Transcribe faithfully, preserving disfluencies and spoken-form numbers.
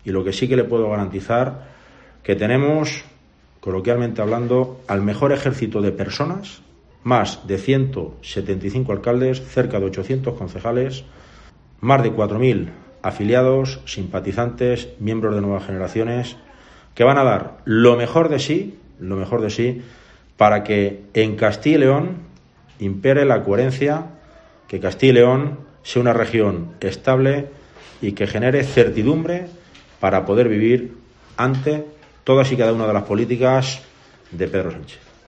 Y lo que sí que le puedo garantizar, que tenemos, coloquialmente hablando, al mejor ejército de personas, más de ciento setenta y cinco alcaldes, cerca de ochocientos concejales, más de cuatro mil afiliados, simpatizantes, miembros de nuevas generaciones, que van a dar lo mejor de sí, lo mejor de sí, para que en Castilla y León impere la coherencia, que Castilla y León sea una región estable y que genere certidumbre para poder vivir ante todas y cada una de las políticas de Pedro Sánchez.